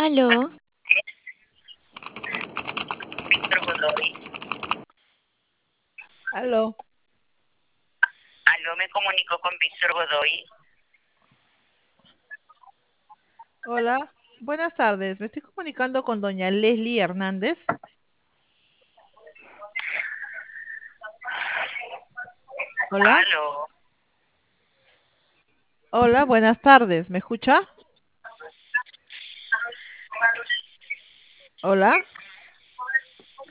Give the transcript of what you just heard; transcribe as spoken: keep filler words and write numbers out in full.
Aló, Víctor Godoy. Aló, Aló, me comunico con Víctor Godoy. hola, buenas tardes. Me estoy comunicando con doña Leslie Hernández. Hola, Aló. hola, buenas tardes. ¿Me escucha? Hola.